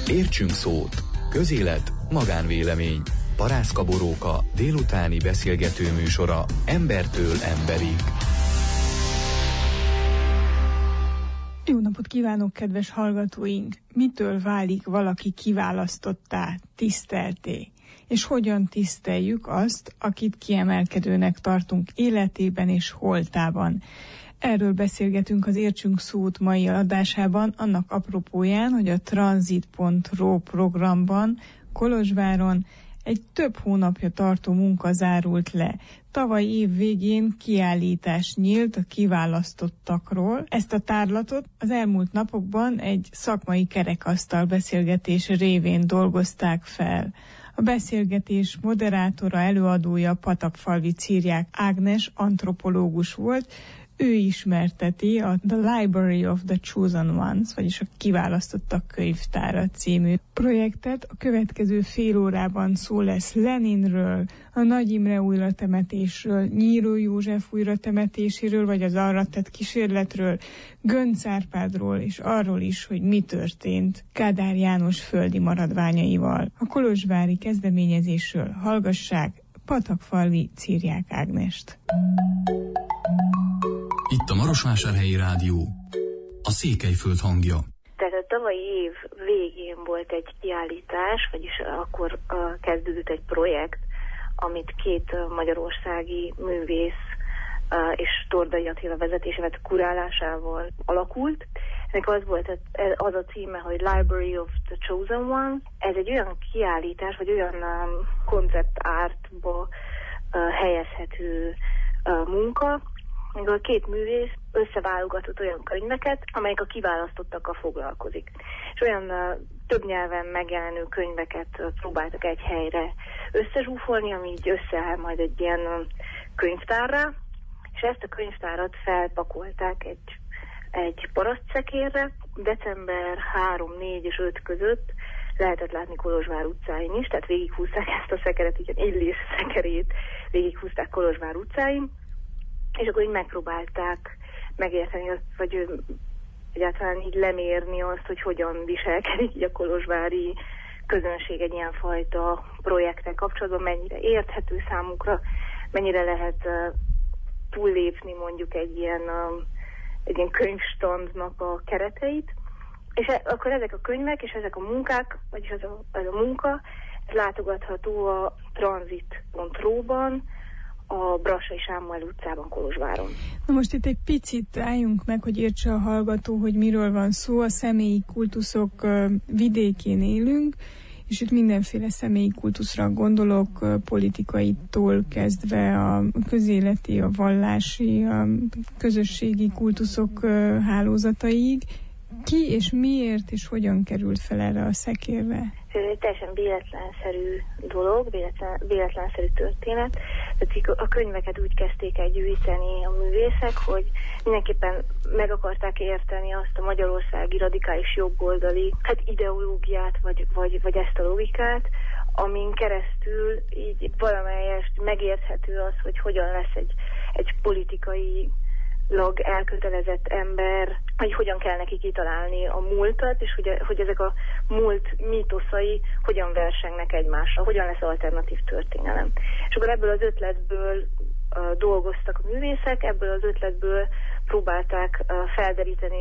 Értsünk szót. Közélet, magánvélemény. Parászka Boróka délutáni beszélgető műsora embertől emberig. Jó napot kívánok, kedves hallgatóink! Mitől válik valaki kiválasztottá, tisztelté? És hogyan tiszteljük azt, akit kiemelkedőnek tartunk életében és holtában? Erről beszélgetünk az Értsünk szót mai adásában, annak apropóján, hogy a Transit.ro programban Kolozsváron egy több hónapja tartó munka zárult le. Tavaly év végén kiállítás nyílt a kiválasztottakról. Ezt a tárlatot az elmúlt napokban egy szakmai kerekasztal beszélgetés révén dolgozták fel. A beszélgetés moderátora, előadója Patakfalvi Círiák Ágnes antropológus volt. Ő ismerteti a The Library of the Chosen Ones, vagyis a Kiválasztottak könyvtára című projektet. A következő fél órában szó lesz Leninről, a Nagy Imre újratemetésről, Nyíró József újratemetéséről, vagy az arra tett kísérletről, Göncz Árpádról, és arról is, hogy mi történt Kádár János földi maradványaival. A kolozsvári kezdeményezésről hallgassák Patakfalvi Círiák Ágnest. Itt a Marosvásárhelyi Rádió, a Székelyföld hangja. Tehát a tavalyi év végén volt egy kiállítás, vagyis akkor kezdődött egy projekt, amit két magyarországi művész és Tordai Attila vezetésével, kurálásával alakult. Ennek az volt az a címe, hogy Library of the Chosen One. Ez egy olyan kiállítás, vagy olyan koncept artba helyezhető munka, amikor a két művész összeválogatott olyan könyveket, amelyek a kiválasztottakkal foglalkozik. És olyan több nyelven megjelenő könyveket próbáltak egy helyre összezsúfolni, ami így összeáll majd egy ilyen könyvtárra, és ezt a könyvtárat felpakolták egy parasztszekérre. December 3, 4 és 5 között lehetett látni Kolozsvár utcáin is, tehát végighúzták ezt a szekeret, így Illés szekerét végighúzták Kolozsvár utcáin, és akkor így megpróbálták megérteni azt, vagy egyáltalán így lemérni azt, hogy hogyan viselkedik így a kolozsvári közönség egy ilyen fajta projekttel kapcsolatban, mennyire érthető számukra, mennyire lehet túllépni mondjuk egy ilyen könyvstandnak a kereteit. És akkor ezek a könyvek és ezek a munkák, vagyis ez a munka, ez látogatható a Transit.ro-ban, a Brassai Sámuel utcában, Kolozsváron. Na most itt egy picit álljunk meg, hogy értse a hallgató, hogy miről van szó. A személyi kultuszok vidékén élünk, és itt mindenféle személyi kultuszra gondolok, politikaitól kezdve a közéleti, a vallási, a közösségi kultuszok hálózataig. Ki és miért és hogyan került fel erre a szekérre? Ez egy teljesen véletlenszerű dolog, véletlenszerű történet. Tehát a könyveket úgy kezdték el gyűjteni a művészek, hogy mindenképpen meg akarták érteni azt a magyarországi radikális jobboldali ideológiát, vagy ezt a logikát, amin keresztül így valamelyest megérthető az, hogy hogyan lesz egy politikai elkötelezett ember, hogy hogyan kell neki kitalálni a múltat, és hogy ezek a múlt mítoszai hogyan versengnek egymással, hogyan lesz alternatív történelem. És akkor ebből az ötletből dolgoztak a művészek, ebből az ötletből próbálták felderíteni,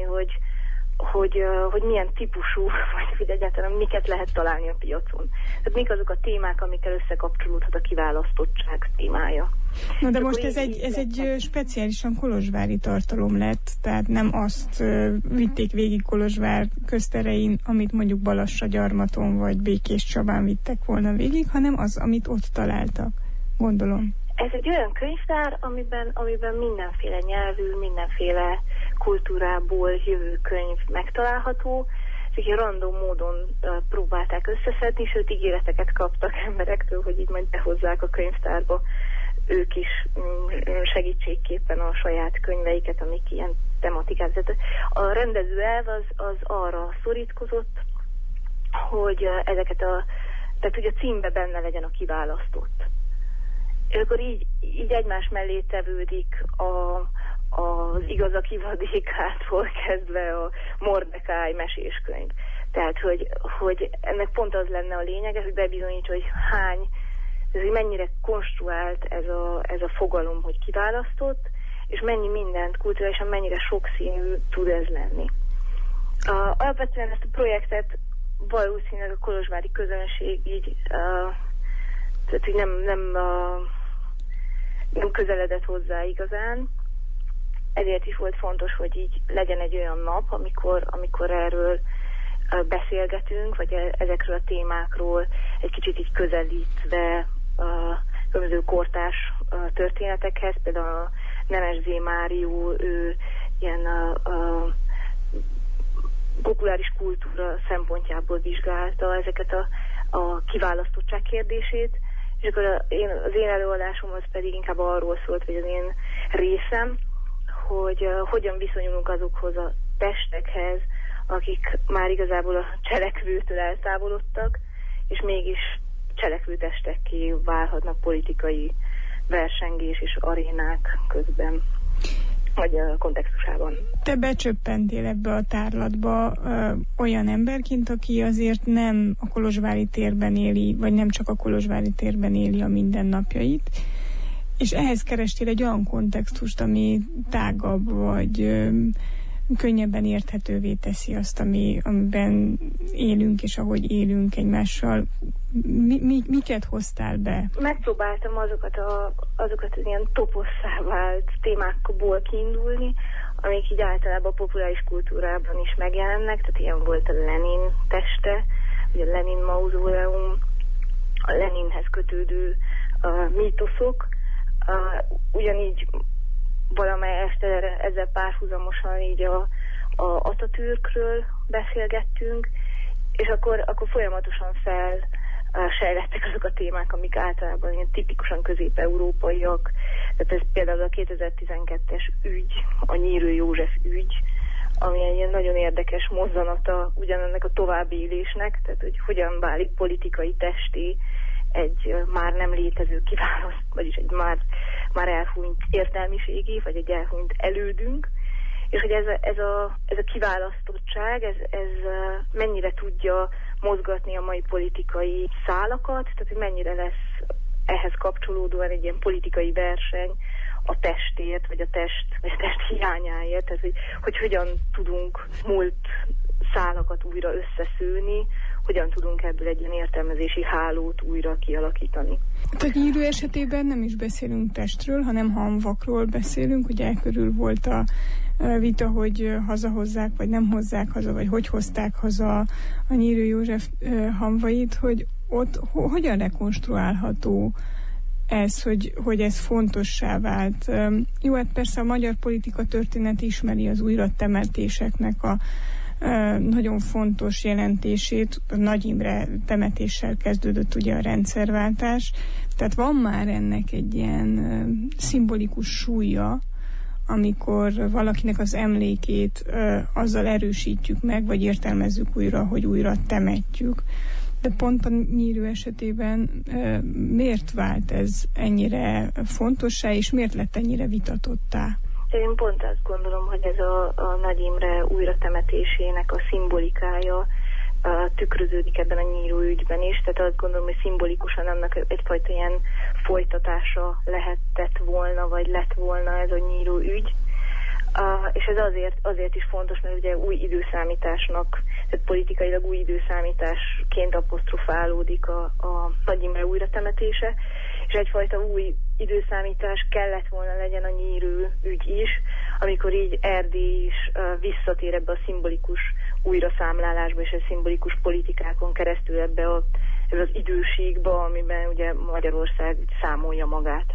hogy milyen típusú, vagy egyáltalán miket lehet találni a piacon. Tehát mik azok a témák, amikkel összekapcsolódhat a kiválasztottság témája. Na de most ez egy speciálisan kolozsvári tartalom lett, tehát nem azt vitték végig Kolozsvár közterein, amit mondjuk Balassagyarmaton vagy Békéscsabán vittek volna végig, hanem az, amit ott találtak, gondolom. Ez egy olyan könyvtár, amiben mindenféle nyelvű, mindenféle kultúrából jövő könyv megtalálható, és random módon próbálták összeszedni, sőt ígéreteket kaptak emberektől, hogy így majd behozzák a könyvtárba ők is segítségképpen a saját könyveiket, amik ilyen tematikát. A rendező elv az arra szorítkozott, hogy tehát hogy a címbe benne legyen a kiválasztott. És akkor így egymás mellé tevődik az igazak ivadékától kezdve a Mordekáj meséskönyv. Tehát, hogy ennek pont az lenne a lényeg, hogy bebizonyítsa, hogy mennyire konstruált ez a fogalom, hogy kiválasztott, és mennyi mindent kulturálisan, mennyire sokszínű tud ez lenni. Alapvetően ezt a projektet valószínűleg a kolozsvári közönség így, tehát így nem közeledett hozzá igazán. Ezért is volt fontos, hogy így legyen egy olyan nap, amikor erről beszélgetünk, vagy ezekről a témákról egy kicsit így közelítve különböző kortárs történetekhez. Például a Nemes Zé Márió, ő ilyen populáris kultúra szempontjából vizsgálta ezeket a kiválasztottság kérdését, és akkor az én előadásom az pedig inkább arról szólt, vagy az én részem, hogy hogyan viszonyulunk azokhoz a testekhez, akik már igazából a cselekvőtől eltávolodtak, és mégis cselekvő testekké válhatnak politikai versengés és arénák közben, vagy a kontextusában. Te becsöppentél ebbe a tárlatba olyan emberként, aki azért nem a kolozsvári térben éli, vagy nem csak a kolozsvári térben éli a mindennapjait, és ehhez kerestél egy olyan kontextust, ami tágabb, vagy könnyebben érthetővé teszi azt, amiben élünk, és ahogy élünk egymással. Miket hoztál be? Megpróbáltam azokat az ilyen toposszá vált témákból kiindulni, amik így általában a populáris kultúrában is megjelennek, tehát ilyen volt a Lenin teste, vagy a Lenin mauzóleum, a Leninhez kötődő mítoszok, ugyanígy valamely este ezzel párhuzamosan így a Atatürkről beszélgettünk, és akkor folyamatosan sejlettek azok a témák, amik általában ilyen tipikusan közép-európaiak. Tehát ez például a 2012-es ügy, a Nyírő József ügy, ami egy ilyen nagyon érdekes mozzanata ugyanennek a továbbélésnek, tehát hogy hogyan válik politikai testé egy már nem létező vagyis egy már elhunyt értelmiségé, vagy egy elhunyt elődünk, és hogy ez a kiválasztottság, ez mennyire tudja mozgatni a mai politikai szálakat, tehát hogy mennyire lesz ehhez kapcsolódóan egy ilyen politikai verseny a testért, vagy a test hiányáért, tehát hogy hogyan tudunk múlt szálakat újra összeszőni, hogyan tudunk ebből egy ilyen értelmezési hálót újra kialakítani. Tehát Nyírő esetében nem is beszélünk testről, hanem hamvakról beszélünk. Ugye körül volt a vita, hogy hazahozzák, vagy nem hozzák haza, vagy hogy hozták haza a Nyírő József hamvait, hogy ott hogyan rekonstruálható ez, hogy ez fontossá vált. Jó, hát persze a magyar politika történet ismeri az újratemetéseknek a nagyon fontos jelentését. A Nagy Imre temetéssel kezdődött ugye a rendszerváltás, tehát van már ennek egy ilyen szimbolikus súlya, amikor valakinek az emlékét azzal erősítjük meg, vagy értelmezzük újra, hogy újra temetjük. De pont a Nyírő esetében miért vált ez ennyire fontossá, és miért lett ennyire vitatottá? Én pont azt gondolom, hogy ez a Nagy Imre újratemetésének a szimbolikája tükröződik ebben a Nyírő ügyben is, tehát azt gondolom, hogy szimbolikusan annak egyfajta ilyen folytatása lehetett volna, vagy lett volna ez a Nyírő ügy. És ez azért is fontos, mert ugye új időszámításnak, tehát politikailag új időszámításként apostrofálódik a Nagy Imre újratemetése, és egyfajta új időszámítás kellett volna legyen a Nyírő ügy is, amikor így Erdély is visszatér ebbe a szimbolikus újraszámlálásba, és a szimbolikus politikákon keresztül ebbe az időségbe, amiben ugye Magyarország számolja magát,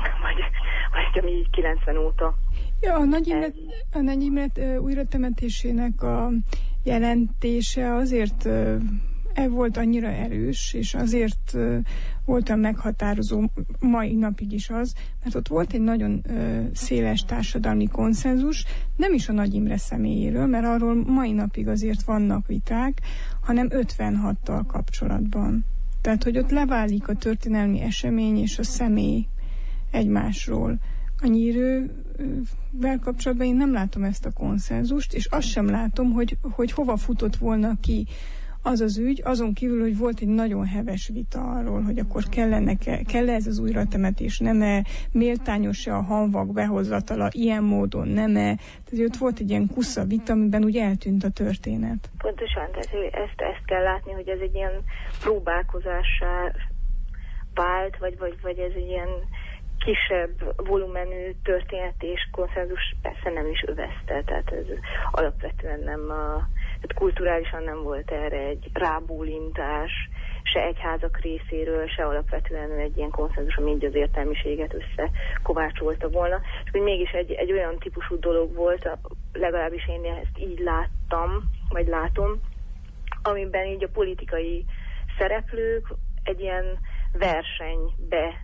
vagy ami így 90 óta. Ja, a Nagy Imre újratemetésének a jelentése azért volt annyira erős, és azért voltam meghatározó mai napig is az, mert ott volt egy nagyon széles társadalmi konszenzus, nem is a Nagy Imre személyéről, mert arról mai napig azért vannak viták, hanem 56-tal kapcsolatban. Tehát, hogy ott leválik a történelmi esemény és a személy egymásról. A nyírővel kapcsolatban én nem látom ezt a konszenzust, és azt sem látom, hogy hova futott volna ki az az ügy, azon kívül, hogy volt egy nagyon heves vita arról, hogy akkor kell ez az újratemetés, nem-e, méltányos-e a hamvak behozatala ilyen módon, nem-e. Tehát ott volt egy ilyen kusza vita, amiben úgy eltűnt a történet. Pontosan, tehát ezt kell látni, hogy ez egy ilyen próbálkozássá vált, vagy ez egy ilyen kisebb volumenű történet és konszenzus persze nem is övezte, tehát ez alapvetően nem, tehát kulturálisan nem volt erre egy rábólintás, se egyházak részéről, se alapvetően egy ilyen konszenzus, ami így az értelmiséget összekovácsolta volna. És hogy mégis egy olyan típusú dolog volt, legalábbis én ezt így láttam, vagy látom, amiben így a politikai szereplők egy ilyen versenybe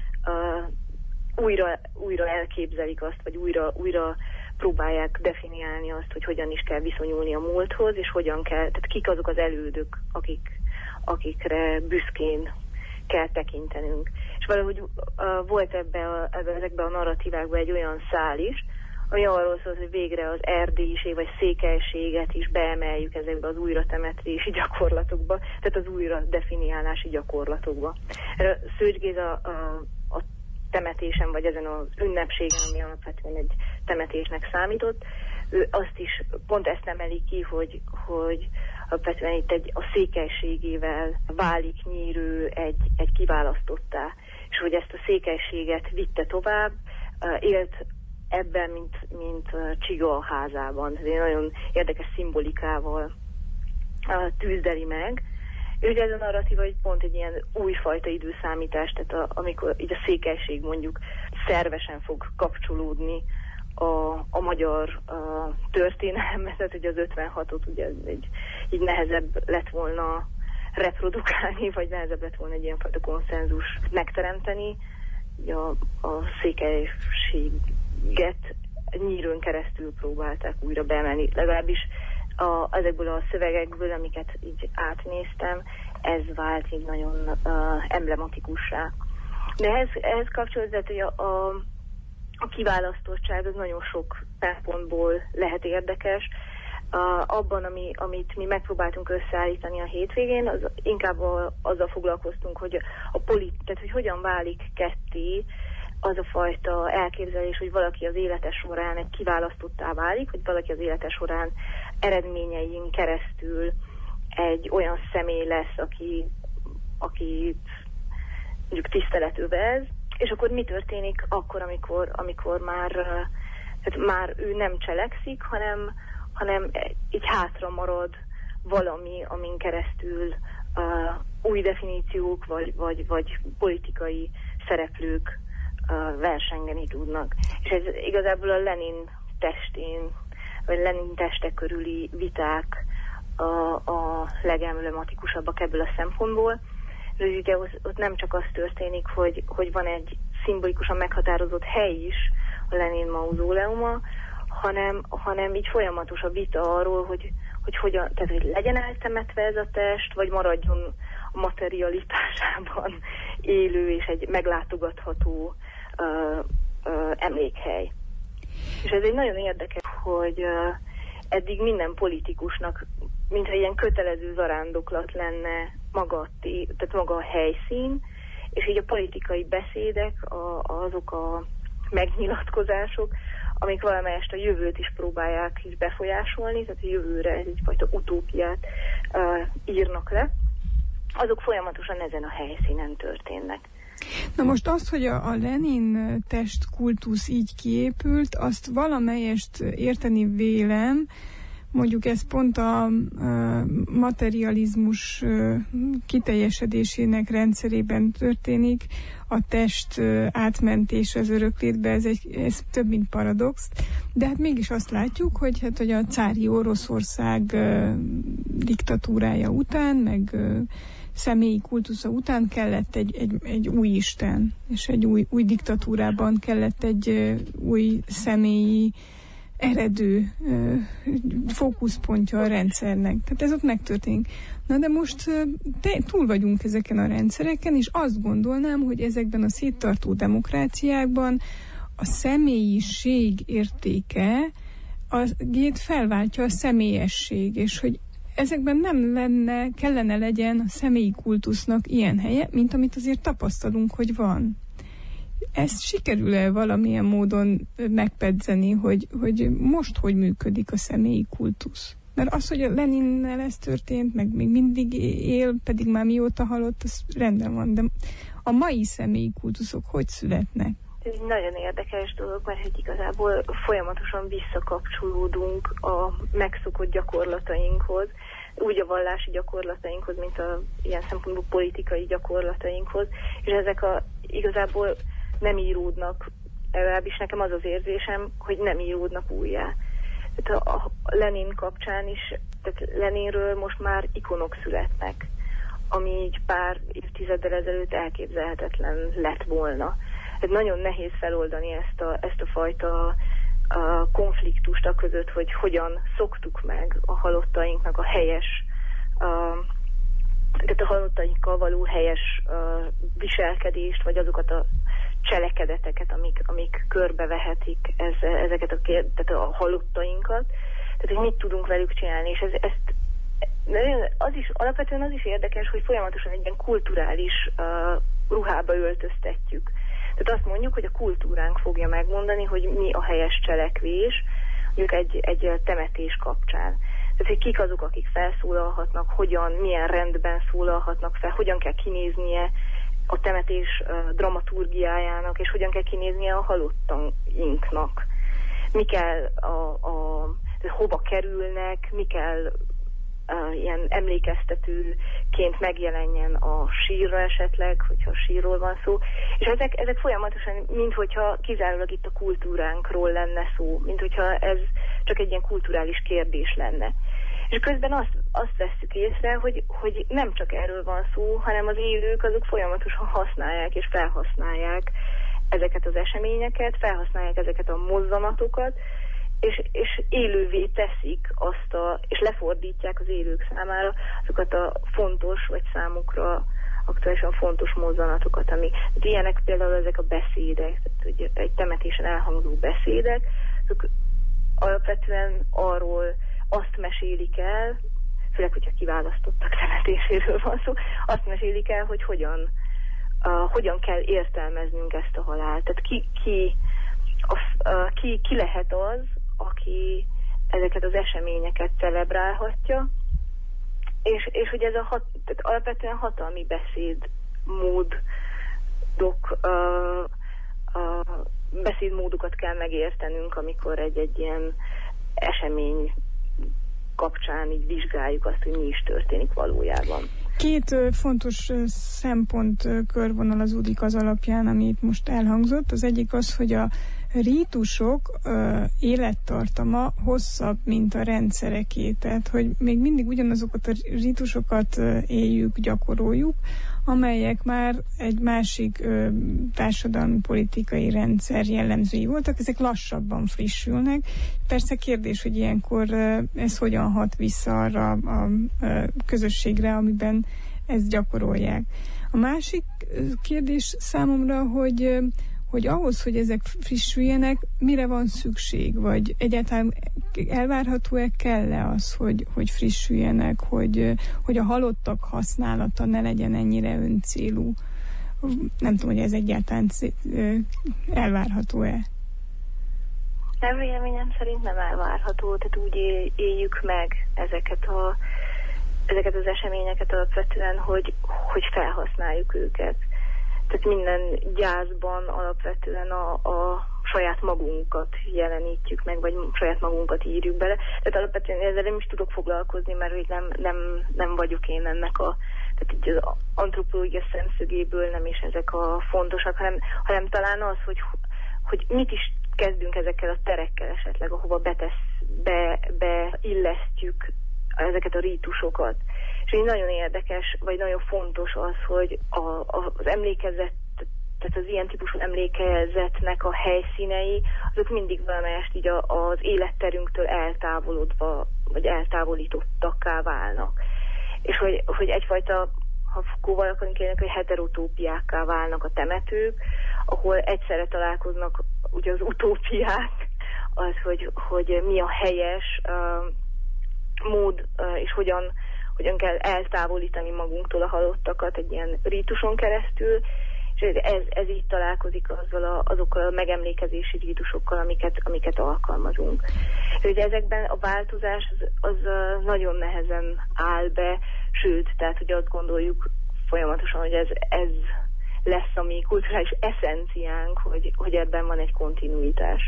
újra elképzelik azt, vagy újra próbálják definiálni azt, hogy hogyan is kell viszonyulni a múlthoz, és hogyan kell, tehát kik azok az elődök, akikre büszkén kell tekintenünk. És valahogy volt ezekben a narratívákban egy olyan szál is, ami arról szólt, hogy végre az erdélység vagy székelységet is beemeljük ezekbe az újratemetési gyakorlatokba, tehát az újra definiálási gyakorlatokba. Szőcs Géza a temetésen, vagy ezen az ünnepségen, ami alapvetően egy temetésnek számított, ő azt is pont ezt emeli ki, hogy alapvetően itt a székelységével válik Nyírő egy kiválasztottá, és hogy ezt a székelységet vitte tovább, élt ebben, mint csiga a házában. Ez egy nagyon érdekes szimbolikával tűzdeli meg. És ugye ez a narratíva hogy pont egy ilyen újfajta időszámítás, tehát amikor így a székelység mondjuk szervesen fog kapcsolódni a magyar történelemhez, tehát hogy az 56-ot ugye így nehezebb lett volna reprodukálni, vagy nehezebb lett volna egy ilyenfajta konszenzus megteremteni. Ugye a székelységet Nyírőn keresztül próbálták újra beemelni, legalábbis ezekből a szövegekből, amiket így átnéztem, ez vált így nagyon emblematikussá. De ehhez kapcsolódott, hogy a kiválasztottság az nagyon sok szempontból lehet érdekes. Abban, amit mi megpróbáltunk összeállítani a hétvégén, az inkább azzal foglalkoztunk, hogy tehát, hogy hogyan válik ketté az a fajta elképzelés, hogy valaki az élete során egy kiválasztottá válik, hogy valaki az élete során eredményein keresztül egy olyan személy lesz, aki mondjuk tisztelet övez, és akkor mi történik akkor, amikor már ő nem cselekszik, hanem így hátra marad valami, amin keresztül új definíciók vagy politikai szereplők versengeni tudnak. És ez igazából a Lenin testén, vagy Lenin teste körüli viták a legemblematikusabbak ebből a szempontból. És ugye ott nem csak az történik, hogy van egy szimbolikusan meghatározott hely is, a Lenin mauzóleuma, hanem így folyamatos a vita arról, hogy hogyan, tehát hogy legyen eltemetve ez a test, vagy maradjon a materialitásában élő és egy meglátogatható emlékhely. És ez egy nagyon érdekes, hogy eddig minden politikusnak, mintha ilyen kötelező zarándoklat lenne tehát maga a helyszín, és így a politikai beszédek, azok a megnyilatkozások, amik valamelyest a jövőt is próbálják is befolyásolni, tehát a jövőre egyfajta utópiát írnak le, azok folyamatosan ezen a helyszínen történnek. Na most az, hogy a Lenin testkultusz így kiépült, azt valamelyest érteni vélem, mondjuk ez pont a materializmus kiteljesedésének rendszerében történik, a test átmentés az öröklétbe, ez több mint paradox, de hát mégis azt látjuk, hogy a cári Oroszország diktatúrája után, meg személyi kultusza után kellett egy új isten, és egy új diktatúrában kellett egy új személyi eredő fókuszpontja a rendszernek. Tehát ez ott megtörténik. Na de most túl vagyunk ezeken a rendszereken, és azt gondolnám, hogy ezekben a széttartó demokráciákban a személyiség értéke felváltja a személyesség, és hogy ezekben nem kellene legyen a személyi kultusznak ilyen helye, mint amit azért tapasztalunk, hogy van. Ezt sikerül-e valamilyen módon megpedzeni, hogy most hogy működik a személyi kultusz? Mert az, hogy a Leninnel ez történt, meg még mindig él, pedig már mióta halott, az rendben van, de a mai személyi kultuszok hogy születnek? Ez egy nagyon érdekes dolog, mert hogy igazából folyamatosan visszakapcsolódunk a megszokott gyakorlatainkhoz, úgy a vallási gyakorlatainkhoz, mint a ilyen szempontból politikai gyakorlatainkhoz, és ezek igazából nem íródnak, legalábbis nekem az az érzésem, hogy nem íródnak újjá. Tehát a Lenin kapcsán is, tehát Leninről most már ikonok születnek, ami így pár évtizeddel ezelőtt elképzelhetetlen lett volna. Ez nagyon nehéz feloldani ezt a fajta konfliktust a között, hogy hogyan szoktuk meg a halottainknak a helyes, tehát a halottainkkal való helyes viselkedést, vagy azokat a cselekedeteket, amik körbevehetik tehát a halottainkat, tehát hogy mit tudunk velük csinálni, és alapvetően az is érdekes, hogy folyamatosan egy ilyen kulturális ruhába öltöztetjük. Tehát azt mondjuk, hogy a kultúránk fogja megmondani, hogy mi a helyes cselekvés, mondjuk egy temetés kapcsán. Tehát, hogy kik azok, akik felszólalhatnak, milyen rendben szólalhatnak fel, hogyan kell kinéznie a temetés dramaturgiájának, és hogyan kell kinéznie a halottainknak. Mi kell hova kerülnek, mi kell ilyen emlékeztetőként megjelenjen a sírra esetleg, hogyha sírról van szó. És ezek folyamatosan, minthogyha kizárólag itt a kultúránkról lenne szó, minthogyha ez csak egy ilyen kulturális kérdés lenne. És közben azt vesszük észre, hogy nem csak erről van szó, hanem az élők azok folyamatosan használják és felhasználják ezeket az eseményeket, felhasználják ezeket a mozzanatokat, és élővé teszik és lefordítják az élők számára azokat a fontos, vagy számukra aktuálisan fontos mozzanatokat, ilyenek például ezek a beszédek, tehát egy temetésen elhangzó beszédek, azok alapvetően arról azt mesélik el, főleg, hogyha kiválasztottak temetéséről van szó, azt mesélik el, hogy hogyan kell értelmeznünk ezt a halált. Tehát ki lehet az, aki ezeket az eseményeket celebrálhatja, és hogy ez tehát alapvetően hatalmi beszédmódokat kell megértenünk, amikor egy ilyen esemény kapcsán így vizsgáljuk azt, hogy mi is történik valójában. Két fontos szempont körvonalazódik az alapján, amit most elhangzott. Az egyik az, hogy a rítusok élettartama hosszabb, mint a rendszereké. Tehát, hogy még mindig ugyanazokat a rítusokat éljük, gyakoroljuk, amelyek már egy másik társadalmi politikai rendszer jellemzői voltak, ezek lassabban frissülnek. Persze kérdés, hogy ilyenkor ez hogyan hat vissza arra a közösségre, amiben ezt gyakorolják. A másik kérdés számomra, hogy ahhoz, hogy ezek frissüljenek, mire van szükség? Vagy egyáltalán elvárható-e, kell-e az, hogy frissüljenek, hogy a halottak használata ne legyen ennyire öncélú? Nem tudom, hogy ez egyáltalán elvárható-e? Nem, véleményem szerint nem elvárható, tehát úgy éljük meg ezeket az eseményeket alapvetően, hogy felhasználjuk őket. Tehát minden gyászban alapvetően a saját magunkat jelenítjük meg, vagy saját magunkat írjuk bele. Tehát alapvetően ezzel nem is tudok foglalkozni, mert hogy nem vagyok én ennek tehát így az antropológia szemszögéből nem is ezek a fontosak, hanem talán az, hogy mit is kezdünk ezekkel a terekkel esetleg, ahova beillesztjük ezeket a rítusokat. És így nagyon érdekes, vagy nagyon fontos az, hogy az emlékezet, tehát az ilyen típusú emlékezetnek a helyszínei, azok mindig valamelyest így az életterünktől eltávolodva, vagy eltávolítottakká válnak. És hogy egyfajta, ha kóval akarunk élni, hogy heterotópiákká válnak a temetők, ahol egyszerre találkoznak ugye az utópiák, az, hogy mi a helyes mód, és hogyan kell eltávolítani magunktól a halottakat egy ilyen rítuson keresztül, és ez így találkozik azokkal a megemlékezési rítusokkal, amiket alkalmazunk. Ugye ezekben a változás az nagyon nehezen áll be, sőt, tehát hogy azt gondoljuk folyamatosan, hogy ez lesz a mi kulturális eszenciánk, hogy ebben van egy kontinuitás.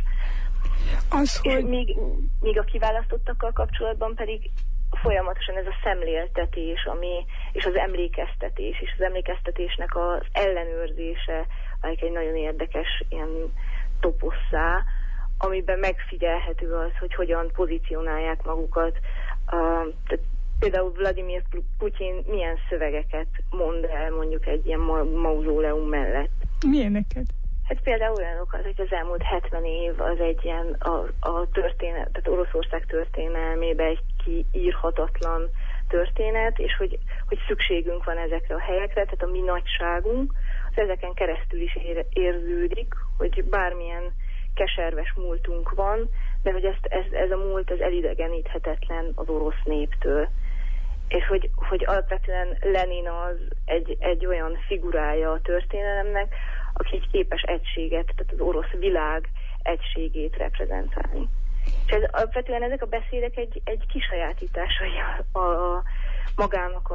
Míg a kiválasztottakkal kapcsolatban pedig folyamatosan ez a szemléltetés, és az emlékeztetés, és az emlékeztetésnek az ellenőrzése válik egy nagyon érdekes ilyen toposszá, amiben megfigyelhető az, hogy hogyan pozícionálják magukat. Tehát például Vladimir Putyin milyen szövegeket mond el mondjuk egy ilyen mauzóleum mellett. Milyeneket? Hát például olyanokat, hogy az elmúlt 70 év az egy ilyen a történet, tehát Oroszország történelmében egy kiírhatatlan történet, és hogy szükségünk van ezekre a helyekre, tehát a mi nagyságunk, az ezeken keresztül is érződik, hogy bármilyen keserves múltunk van, de hogy ez a múlt az elidegeníthetetlen az orosz néptől. És hogy alapvetően Lenin az egy olyan figurája a történelemnek, aki így képes egységet, tehát az orosz világ egységét reprezentálni. És alapvetően ezek a beszédek egy kisajátításai magának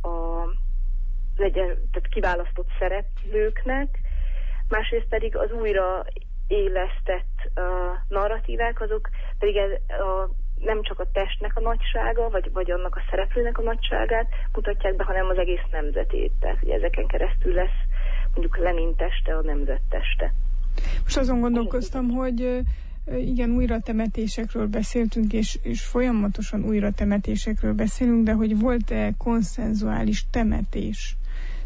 tehát kiválasztott szereplőknek, másrészt pedig az újra élesztett narratívák, azok pedig nem csak a testnek a nagysága, vagy annak a szereplőnek a nagyságát mutatják be, hanem az egész nemzetét. Tehát ugye ezeken keresztül lesz mondjuk Lenin teste, a nemzet teste. Most azon gondolkoztam, hogy igen, újratemetésekről beszéltünk, és folyamatosan újratemetésekről beszélünk, de hogy volt-e konszenzuális temetés,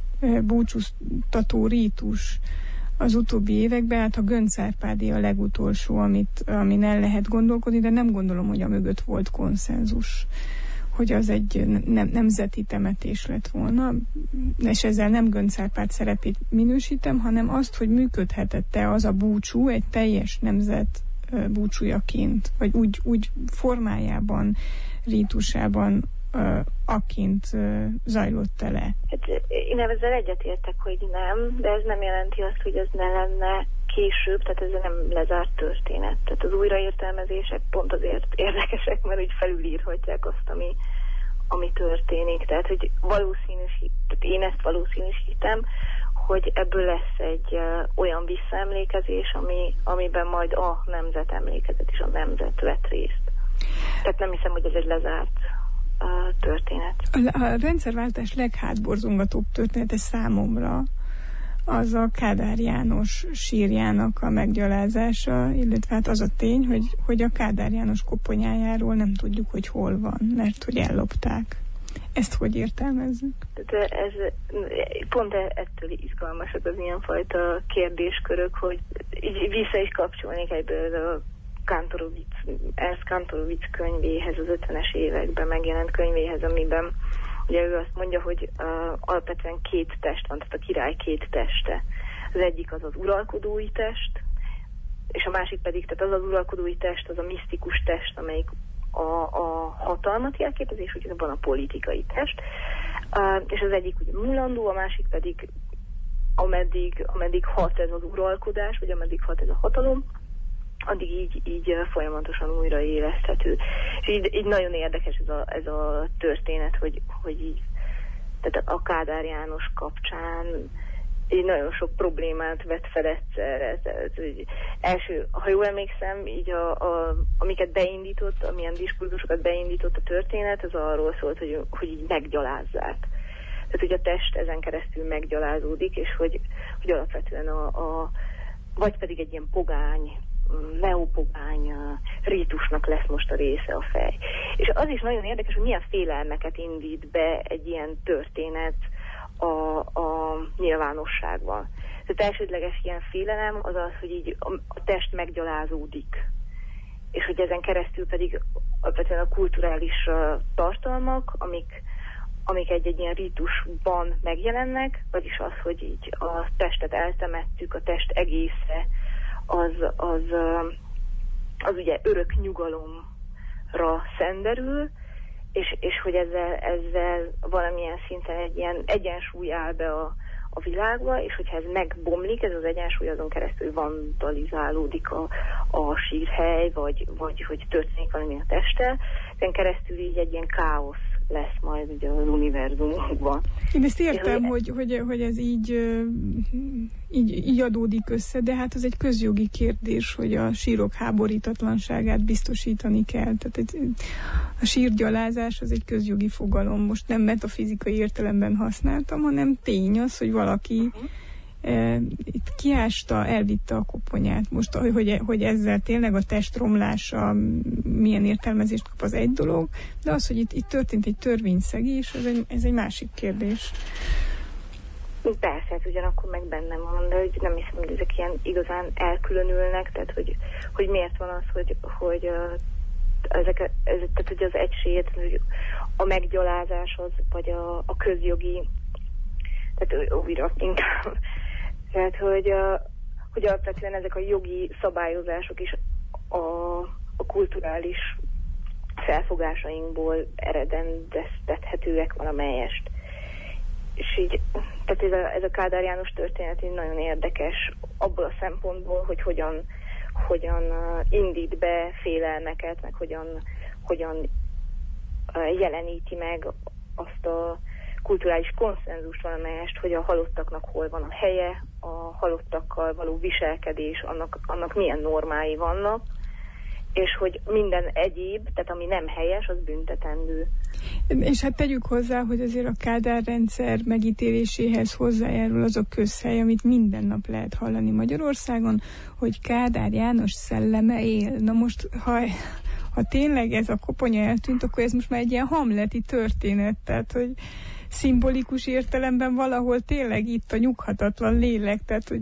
búcsúztató rítus az utóbbi években? Hát a Göncz Árpádé a legutolsó, amin el lehet gondolkodni, de nem gondolom, hogy a mögött volt konszenzus, hogy az egy nemzeti temetés lett volna, és ezzel nem Göncz Árpád szerepét minősítem, hanem azt, hogy működhetett-e az a búcsú egy teljes nemzet búcsújaként, vagy úgy formájában, rítusában, aként zajlott le. Hát én ezzel egyetértek, hogy nem, de ez nem jelenti azt, hogy ez ne lenne később, tehát ez nem lezárt történet. Tehát az újraértelmezések pont azért érdekesek, mert úgy felülírhatják azt, ami történik. Tehát, hogy tehát én ezt valószínűsítem, hogy ebből lesz egy olyan visszaemlékezés, amiben majd a nemzet emlékezet és a nemzet vett részt. Tehát nem hiszem, hogy ez egy lezárt történet. A rendszerváltás leghátborzongatóbb története számomra az a Kádár János sírjának a meggyalázása, illetve hát az a tény, hogy a Kádár János koponyájáról nem tudjuk, hogy hol van, mert hogy ellopták. Ezt hogy értelmezzük? Ez pont ettől izgalmasak az ilyenfajta kérdéskörök, hogy így vissza is kapcsolnék egyből a Ernst Kantorowicz könyvéhez, az 50-es években megjelent könyvéhez, amiben ugye ő azt mondja, hogy alapvetően két test van, tehát a király két teste. Az egyik az uralkodói test, és a másik pedig, tehát az uralkodói test, az a misztikus test, amelyik a hatalmat jelképezés, úgyhogy van a politikai test, és az egyik ugye múlandó, a másik pedig ameddig hat ez az uralkodás, vagy ameddig hat ez a hatalom, addig így folyamatosan újraéleszthető. És így nagyon érdekes ez a történet, hogy így, tehát a Kádár János kapcsán így nagyon sok problémát vett fel egyszerre. Tehát, első, ha jól emlékszem, így amiket beindított, amilyen diskurzusokat beindított a történet, az arról szólt, hogy így meggyalázzák. Tehát, hogy a test ezen keresztül meggyalázódik, és hogy alapvetően vagy pedig egy ilyen pogány, neopogány rítusnak lesz most a része a fej. És az is nagyon érdekes, hogy milyen félelmeket indít be egy ilyen történet a nyilvánosságban. Tehát elsődleges ilyen félelem az az, hogy így a test meggyalázódik. És hogy ezen keresztül pedig alapvetően a kulturális tartalmak, amik egy ilyen rítusban megjelennek, vagyis az, hogy így a testet eltemettük, a test egésze, az ugye örök nyugalomra szenderül, és hogy ezzel valamilyen szinten egy ilyen egyensúly áll be a világba, és hogyha ez megbomlik, ez az egyensúly, azon keresztül vandalizálódik a sírhely, vagy hogy történik valami a testtel, ezen keresztül így egy ilyen káosz lesz majd ugye az univerzumban. Én ezt értem, hogy ez így adódik össze, de hát az egy közjogi kérdés, hogy a sírok háborítatlanságát biztosítani kell. Tehát a sírgyalázás az egy közjogi fogalom. Most nem metafizikai értelemben használtam, hanem tény az, hogy valaki itt kiásta, elvitte a koponyát. Most, hogy ezzel tényleg a test romlása milyen értelmezést kap, az egy dolog, de az, hogy itt történt egy törvényszegés, ez egy másik kérdés. Persze, hát ugyanakkor meg bennem van, de hogy nem hiszem, hogy ezek ilyen igazán elkülönülnek, tehát hogy miért van az, hogy tehát hogy az egység, hogy a meggyalázás az, vagy a közjogi, tehát újra inkább. Tehát, hogy alapvetően ezek a jogi szabályozások is a kulturális felfogásainkból eredendeztethetőek valamelyest. És így, tehát ez a Kádár János történet így nagyon érdekes abból a szempontból, hogy hogyan indít be félelmeket, meg hogyan jeleníti meg azt a kulturális konszenzust valamelyest, hogy a halottaknak hol van a helye, a halottakkal való viselkedés, annak milyen normái vannak, és hogy minden egyéb, tehát ami nem helyes, az büntetendő. És hát tegyük hozzá, hogy azért a Kádár rendszer megítéléséhez hozzájárul az a közhely, amit minden nap lehet hallani Magyarországon, hogy Kádár János szelleme él. Na most, ha tényleg ez a koponya eltűnt, akkor ez most már egy ilyen hamleti történet, tehát hogy szimbolikus értelemben valahol tényleg itt a nyughatatlan lélek, tehát hogy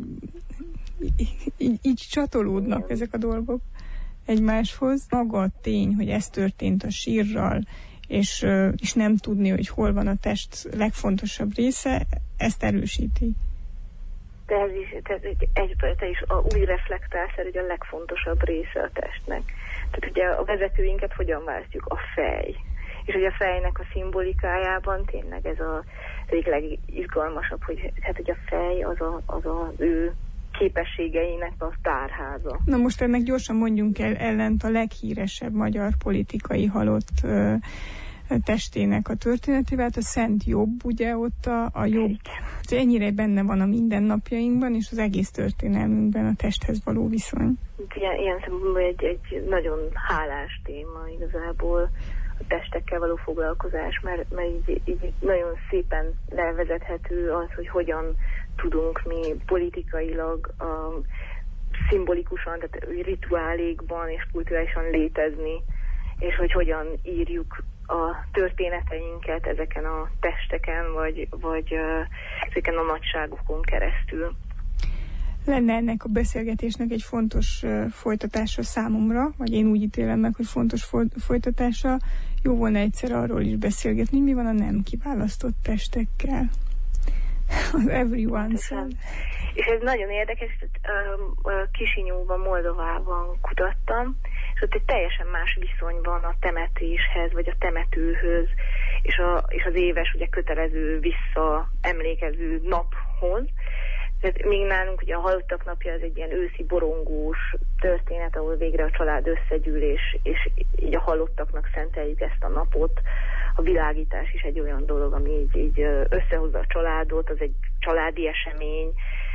így csatolódnak ezek a dolgok egymáshoz. Maga a tény, hogy ez történt a sírral, és nem tudni, hogy hol van a test legfontosabb része, ezt erősíti. De ez is, te is úgy reflektálsz, hogy a legfontosabb része a testnek. Tehát ugye a vezetőinket hogyan választjuk? A fej. És ugye a fejnek a szimbolikájában tényleg ez az egyik legizgalmasabb, hogy a fej az ő képességeinek a tárháza. Na most ennek gyorsan mondjunk el ellent a leghíresebb magyar politikai halott testének a történetével, a Szent Jobb, ugye ott a jobb, ennyire benne van a mindennapjainkban, és az egész történelmünkben a testhez való viszony. Ilyen szempontból egy nagyon hálás téma igazából a testekkel való foglalkozás, mert így nagyon szépen levezethető az, hogy hogyan tudunk mi politikailag, szimbolikusan, tehát rituálékban és kulturálisan létezni, és hogy hogyan írjuk a történeteinket ezeken a testeken, vagy ezeken a nagyságokon keresztül. Lenne ennek a beszélgetésnek egy fontos folytatása számomra, vagy én úgy ítélem meg, hogy fontos folytatása. Jó volna egyszer arról is beszélgetni, mi van a nem kiválasztott testekkel. Az everyone-szal. És ez nagyon érdekes, Kisinyúban, Moldovában kutattam, és ott egy teljesen más viszony van a temetéshez, vagy a temetőhöz, és az éves, ugye kötelező visszaemlékező naphoz. Tehát még nálunk ugye a halottak napja az egy ilyen őszi borongós történet, ahol végre a család összegyűl, és így a halottaknak szenteljük ezt a napot. A világítás is egy olyan dolog, ami így összehozza a családot, az egy családi esemény.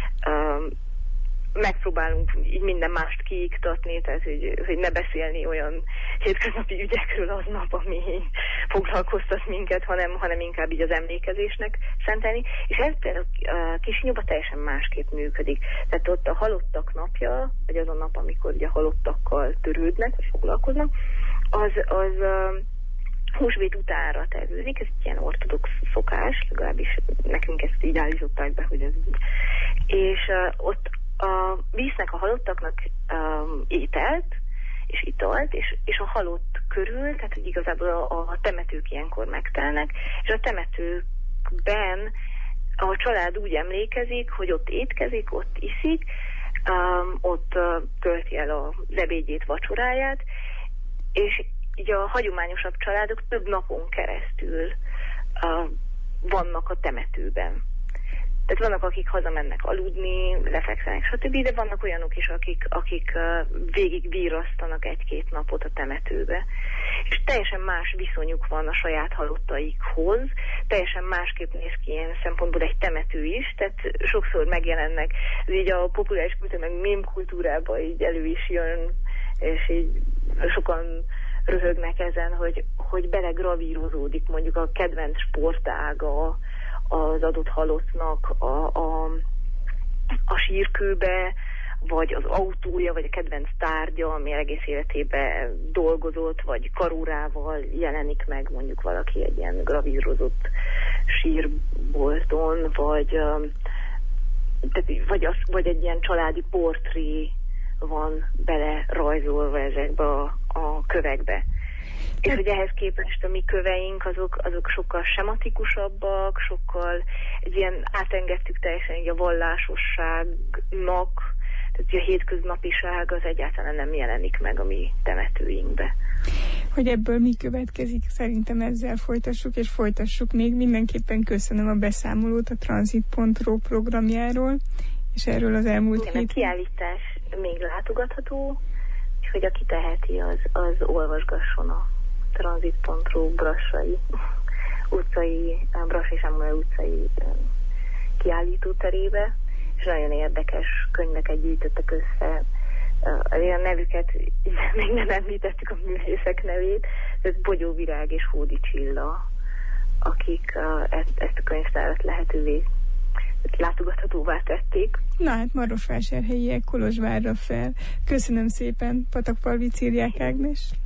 Megpróbálunk így minden mást kiiktatni, tehát hogy ne beszélni olyan hétköznapi ügyekről aznap, ami foglalkoztat minket, hanem inkább így az emlékezésnek szentelni. És ez például Kisinyúban teljesen másképp működik. Tehát ott a halottak napja, vagy az a nap, amikor ugye halottakkal törődnek, vagy foglalkoznak, az húsvét utánra tevődik, ez egy ilyen ortodox szokás, legalábbis nekünk ezt így állították be, hogy ez így. És ott visznek a halottaknak ételt, és italt, és a halott körül, tehát hogy igazából a temetők ilyenkor megtelnek, és a temetőkben a család úgy emlékezik, hogy ott étkezik, ott iszik, ott tölti el az ebédjét, vacsoráját, és így a hagyományosabb családok több napon keresztül vannak a temetőben. Tehát vannak, akik hazamennek aludni, lefekszenek, stb., de vannak olyanok is, akik végig virrasztanak egy-két napot a temetőbe. És teljesen más viszonyuk van a saját halottaikhoz, teljesen másképp néz ki ilyen szempontból egy temető is, tehát sokszor megjelennek, ez így a populáris kultúra, meg mém kultúrában így elő is jön, és így sokan röhögnek ezen, hogy belegravírozódik mondjuk a kedvenc sportága az adott halottnak a sírkőbe, vagy az autója, vagy a kedvenc tárgya, ami egész életében dolgozott, vagy karórával jelenik meg mondjuk valaki egy ilyen gravírozott sírbolton, vagy egy ilyen családi portré van bele rajzolva ezekbe a kövekbe. És hogy ehhez képest a mi köveink, azok sokkal sematikusabbak, sokkal egy ilyen átengedtük teljesen így a vallásosságnak, tehát a hétköznapiság az egyáltalán nem jelenik meg a mi temetőinkbe. Hogy ebből mi következik, szerintem ezzel folytassuk még. Mindenképpen köszönöm a beszámolót a Transit.ro programjáról, és erről az elmúlt héten. A kiállítás még látogatható, és hogy aki teheti, az olvasgasson a Transit.ro Brassai Sámuel utcai kiállítóterébe, és nagyon érdekes könyveket gyűjtöttek össze. A nevüket még nem említettük, a művészek nevét, ez Bogyó Virág és Hódi Csilla, akik ezt a könyvtárat lehetővé látogathatóvá tették. Na hát Marosvásárhelyiek Kolozsvárra fel. Köszönöm szépen, Patakpalvi Círiák Ágnes.